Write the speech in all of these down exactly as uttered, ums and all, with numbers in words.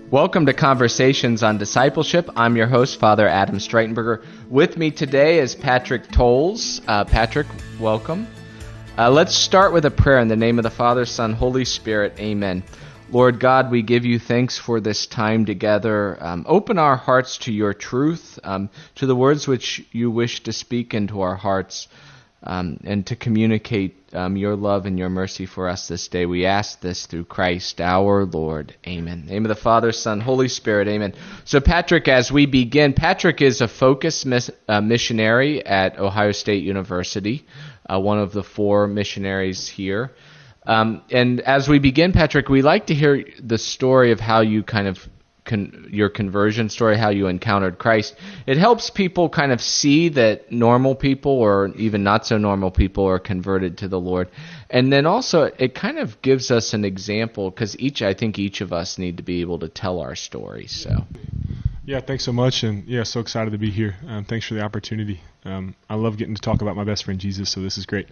Welcome to Conversations on Discipleship. I'm your host, Father Adam Streitenberger. With me today is Patrick Tolles. Uh, Patrick, welcome. Uh, let's start with a prayer in the name of the Father, Son, Holy Spirit. Amen. Lord God, we give you thanks for this time together. Um, open our hearts to your truth, um, to the words which you wish to speak into our hearts, um, and to communicate um, your love and your mercy for us this day. We ask this through Christ our Lord. Amen. In the name of the Father, Son, Holy Spirit. Amen. So Patrick, as we begin, Patrick is a focus miss, uh, missionary at Ohio State University, uh, one of the four missionaries here. Um, and as we begin, Patrick, we like to hear the story of how you kind of, con- your conversion story, how you encountered Christ. It helps people kind of see that normal people or even not so normal people are converted to the Lord. And then also it kind of gives us an example because each, I think each of us need to be able to tell our story. So, yeah, thanks so much. And yeah, so excited to be here. Um, thanks for the opportunity. Um, I love getting to talk about my best friend Jesus, so this is great.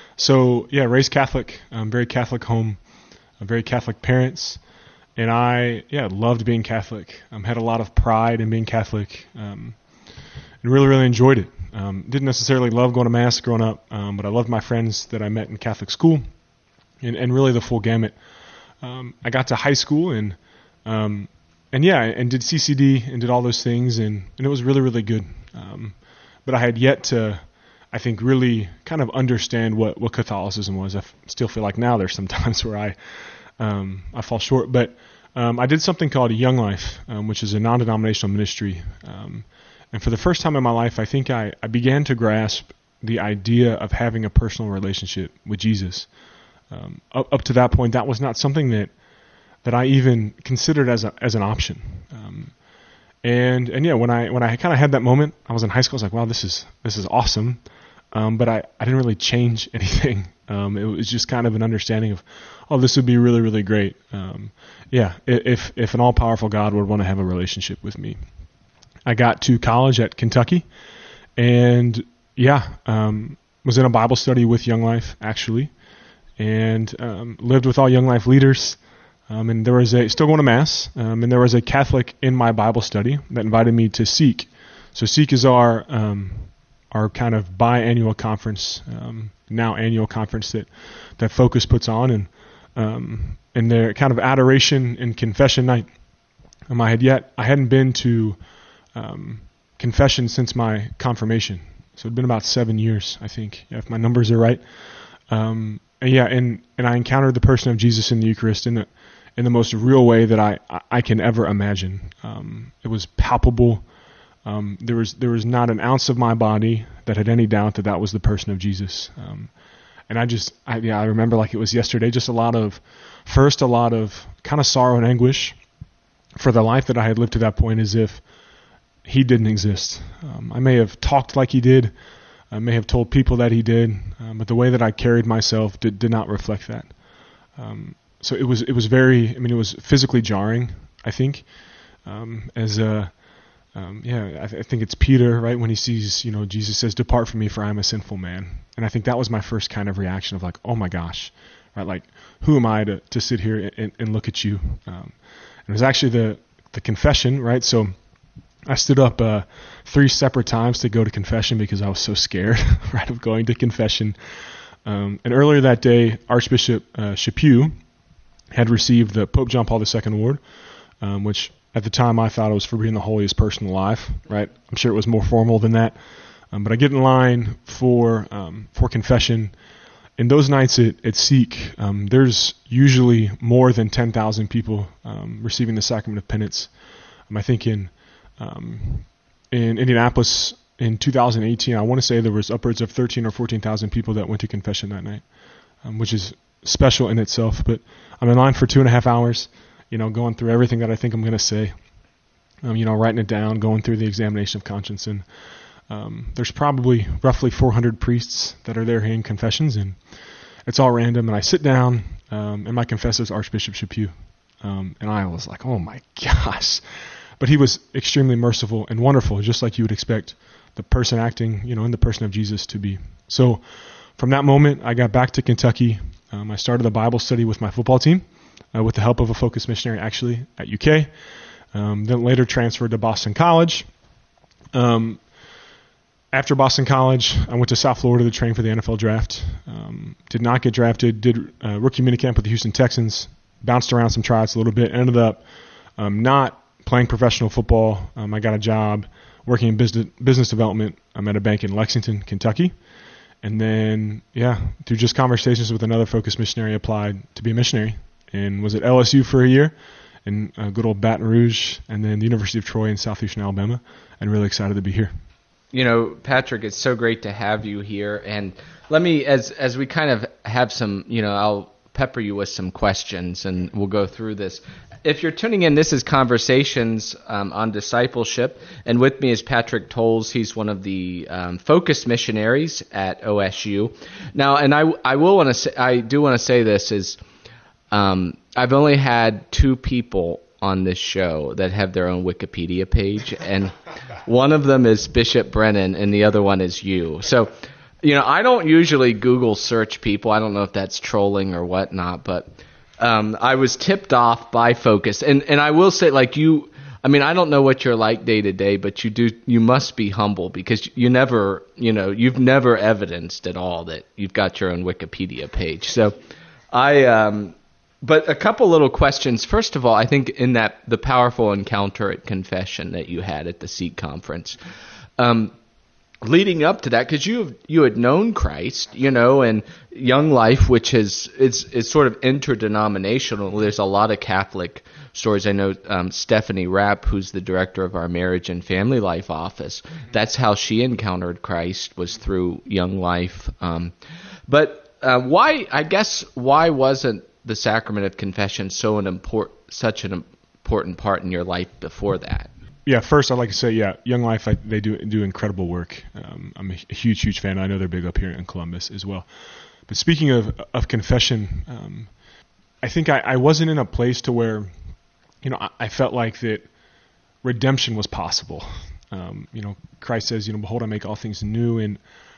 So, yeah, raised Catholic, um, very Catholic home, uh, very Catholic parents, and I, yeah, loved being Catholic. Um, had a lot of pride in being Catholic, um, and really, really enjoyed it. Um, didn't necessarily love going to Mass growing up, um, but I loved my friends that I met in Catholic school, and, and really the full gamut. Um, I got to high school, and um, and yeah, and did C C D, and did all those things, and, and it was really, really good. Um, but I had yet to, I think, really kind of understand what, what Catholicism was. I f- still feel like now there's some times where I um, I fall short. But um, I did something called a Young Life, um, which is a non-denominational ministry. Um, and for the first time in my life, I think I, I began to grasp the idea of having a personal relationship with Jesus. Um, up, up to that point, that was not something that that I even considered as a, as an option. Um, and and yeah, when I when I kind of had that moment, I was in high school. I was like, wow, this is this is awesome. Um, but I, I didn't really change anything. Um, it was just kind of an understanding of, oh, this would be really, really great. Um, yeah, if if an all-powerful God would want to have a relationship with me. I got to college at Kentucky, and yeah, um, was in a Bible study with Young Life, actually, and um, lived with all Young Life leaders. Um, and there was a, still going to Mass, um, and there was a Catholic in my Bible study that invited me to Seek. So Seek is our um, our kind of biannual conference, um, now annual conference that, that Focus puts on, and um, and their kind of adoration and confession night. Um, I had yet I hadn't been to um, confession since my confirmation, so it'd been about seven years, I think, if my numbers are right. Um, and yeah, and and I encountered the person of Jesus in the Eucharist in the in the most real way that I I can ever imagine. Um, it was palpable. Um, there was there was not an ounce of my body that had any doubt that that was the person of Jesus. Um, and I just, I, yeah, I remember like it was yesterday, just a lot of, first a lot of kind of sorrow and anguish for the life that I had lived to that point as if he didn't exist. Um, I may have talked like he did. I may have told people that he did, um, but the way that I carried myself did, did not reflect that. Um, so it was it was very, I mean, it was physically jarring, I think, um, as a, Um, yeah, I, th- I think it's Peter, right, when he sees, you know, Jesus says, "Depart from me, for I am a sinful man." And I think that was my first kind of reaction of like, oh my gosh, right, like, who am I to, to sit here and, and look at you? Um, and it was actually the, the confession, right? So I stood up uh, three separate times to go to confession because I was so scared, right, of going to confession. Um, and earlier that day, Archbishop uh, Chaput had received the Pope John Paul the Second Award, um, which at the time, I thought it was for being the holiest person alive, right? I'm sure it was more formal than that. Um, but I get in line for um, for confession. In those nights at, at Seek, um, there's usually more than ten thousand people um, receiving the sacrament of penance. Um, I think in um, in Indianapolis in two thousand eighteen, I want to say there was upwards of thirteen or fourteen thousand people that went to confession that night, um, which is special in itself. But I'm in line for two and a half hours. You know, going through everything that I think I'm going to say, um, you know, writing it down, going through the examination of conscience. And um, there's probably roughly four hundred priests that are there hearing confessions, and it's all random. And I sit down, um, and my confessor is Archbishop Chaput. Um, and I was like, oh my gosh. But he was extremely merciful and wonderful, just like you would expect the person acting, you know, in the person of Jesus to be. So from that moment, I got back to Kentucky. Um, I started a Bible study with my football team. Uh, with the help of a Focus missionary, actually, at U K. Um, then later transferred to Boston College. Um, after Boston College, I went to South Florida to train for the N F L draft. Um, did not get drafted. Did uh, rookie minicamp with the Houston Texans. Bounced around some tryouts a little bit. Ended up um, not playing professional football. Um, I got a job working in business business development. I'm at a bank in Lexington, Kentucky. And then, yeah, through just conversations with another Focus missionary, applied to be a missionary and was at L S U for a year in uh, good old Baton Rouge, and then the University of Troy in southeastern Alabama, and really excited to be here. You know, Patrick, it's so great to have you here. And let me, as as we kind of have some, you know, I'll pepper you with some questions, and we'll go through this. If you're tuning in, this is Conversations um, on Discipleship, and with me is Patrick Towles. He's one of the um, Focus missionaries at O S U. Now, and I, I will want to say, I do want to say this is, um, I've only had two people on this show that have their own Wikipedia page, and one of them is Bishop Brennan, and the other one is you. So, you know, I don't usually Google search people. I don't know if that's trolling or whatnot, but um, I was tipped off by Focus. And, and I will say, like, you, I mean, I don't know what you're like day to day, but you do, you must be humble, because you never, you know, you've never evidenced at all that you've got your own Wikipedia page. So I, um, but a couple little questions. First of all, I think in that, the powerful encounter at Confession that you had at the Seek Conference, um, leading up to that, because you you had known Christ, you know, and Young Life, which is it's it's sort of interdenominational. There's a lot of Catholic stories. I know um, Stephanie Rapp, who's the director of our Marriage and Family Life office. That's how she encountered Christ, was through Young Life. Um, but uh, why? I guess why wasn't the sacrament of confession so an import such an important part in your life before that? Yeah, first I'd like to say, yeah, Young Life, I, they do do incredible work. Um, I'm a, a huge, huge fan. I know they're big up here in Columbus as well. But speaking of of confession, um, I think I, I wasn't in a place to where, you know, I, I felt like that redemption was possible. Um, you know, Christ says, you know, behold, I make all things new, and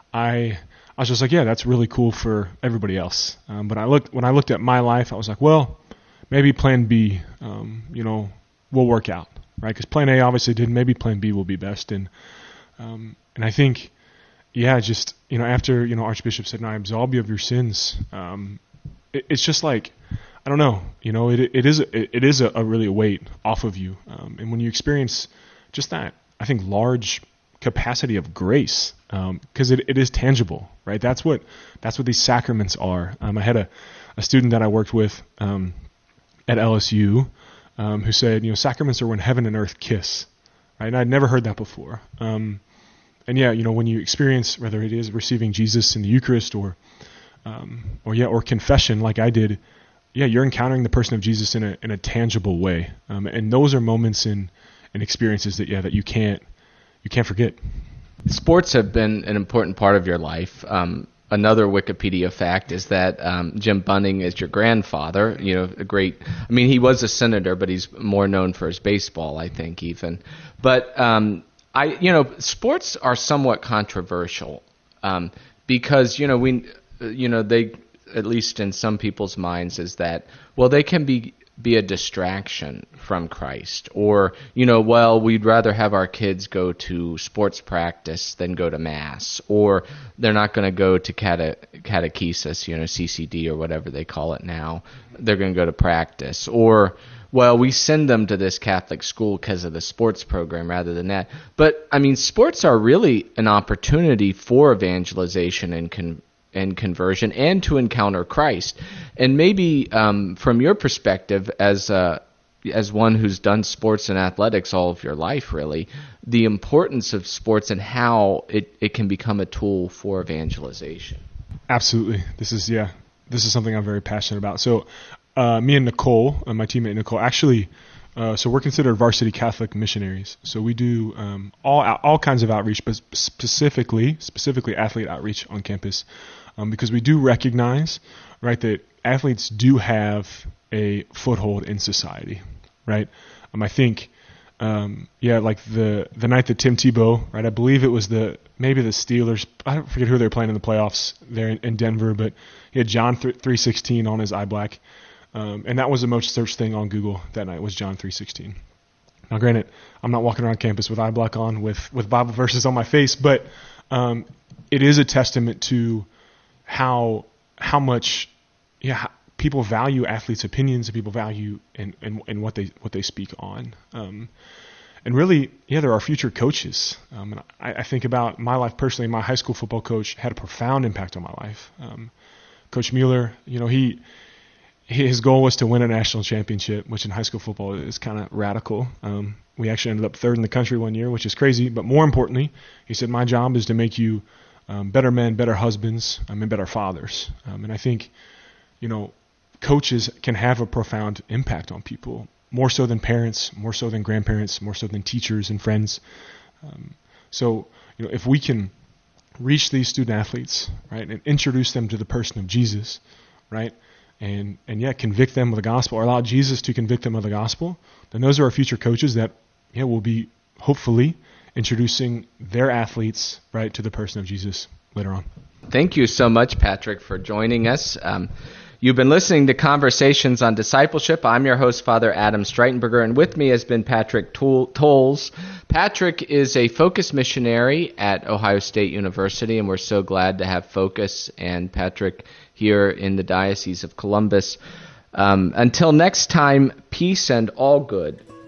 I I was just like, yeah, that's really cool for everybody else. Um, but I looked when I looked at my life, I was like, well, maybe Plan B, um, you know, will work out. Right, because Plan A obviously didn't. Maybe Plan B will be best, and um, and I think, yeah, just you know, after you know, Archbishop said, "No, I absolve you of your sins." Um, it, it's just like, I don't know, you know, it it is a, it is a, a really a weight off of you, um, and when you experience just that, I think large capacity of grace, because um, it, it is tangible, right? That's what that's what these sacraments are. Um, I had a, a student that I worked with um, at L S U. Um, who said, you know, sacraments are when heaven and earth kiss, right? And I'd never heard that before. Um, and yeah, you know, when you experience, whether it is receiving Jesus in the Eucharist or, um, or yeah, or confession, like I did, yeah, you're encountering the person of Jesus in a in a tangible way. Um, and those are moments and and experiences that yeah that you can't you can't forget. Sports have been an important part of your life. Um, Another Wikipedia fact is that um, Jim Bunning is your grandfather. You know, a great. I mean, he was a senator, but he's more known for his baseball, I think, even. But um, I, you know, sports are somewhat controversial um, because you know we, you know, they, at least in some people's minds, is that well, they can be be a distraction from Christ, or you know, well, we'd rather have our kids go to sports practice than go to mass, or they're not going to go to cate- catechesis, you know, C C D or whatever they call it now. They're going to go to practice, or well, we send them to this Catholic school because of the sports program rather than that. But I mean, sports are really an opportunity for evangelization and con- and conversion, and to encounter Christ. And maybe um, from your perspective, as uh, as one who's done sports and athletics all of your life, really, the importance of sports and how it, it can become a tool for evangelization. Absolutely. This is, yeah, this is something I'm very passionate about. So uh, me and Nicole, uh, my teammate Nicole, actually, uh, so we're considered varsity Catholic missionaries. So we do um, all all kinds of outreach, but specifically, specifically athlete outreach on campus. Um, because we do recognize, right, that athletes do have a foothold in society, right? Um, I think, um, yeah, like the the night that Tim Tebow, right, I believe it was the maybe the Steelers, I don't forget who they were playing in the playoffs there in, in Denver, but he had John three sixteen on his eye black, um, and that was the most searched thing on Google that night was John three sixteen. Now, granted, I'm not walking around campus with eye block on with, with Bible verses on my face, but um, it is a testament to how how much yeah people value athletes' opinions and people value and and, and what they what they speak on. Um, and really, yeah, there are future coaches. Um, and I, I think about my life personally. My high school football coach had a profound impact on my life. Um, Coach Mueller, you know, he. His goal was to win a national championship, which in high school football is kind of radical. Um, we actually ended up third in the country one year, which is crazy. But more importantly, he said, my job is to make you um, better men, better husbands, um, and better fathers. Um, and I think, you know, coaches can have a profound impact on people, more so than parents, more so than grandparents, more so than teachers and friends. Um, so, you know, if we can reach these student athletes, right, and introduce them to the person of Jesus, right, and and yet convict them of the gospel, or allow Jesus to convict them of the gospel, then those are our future coaches that yeah will be hopefully introducing their athletes right to the person of Jesus later on. Thank you so much, Patrick, for joining us. Um, you've been listening to Conversations on Discipleship. I'm your host, Father Adam Streitenberger, and with me has been Patrick Towles. Patrick is a Focus missionary at Ohio State University, and we're so glad to have Focus and Patrick here in the Diocese of Columbus. Um, until next time, peace and all good.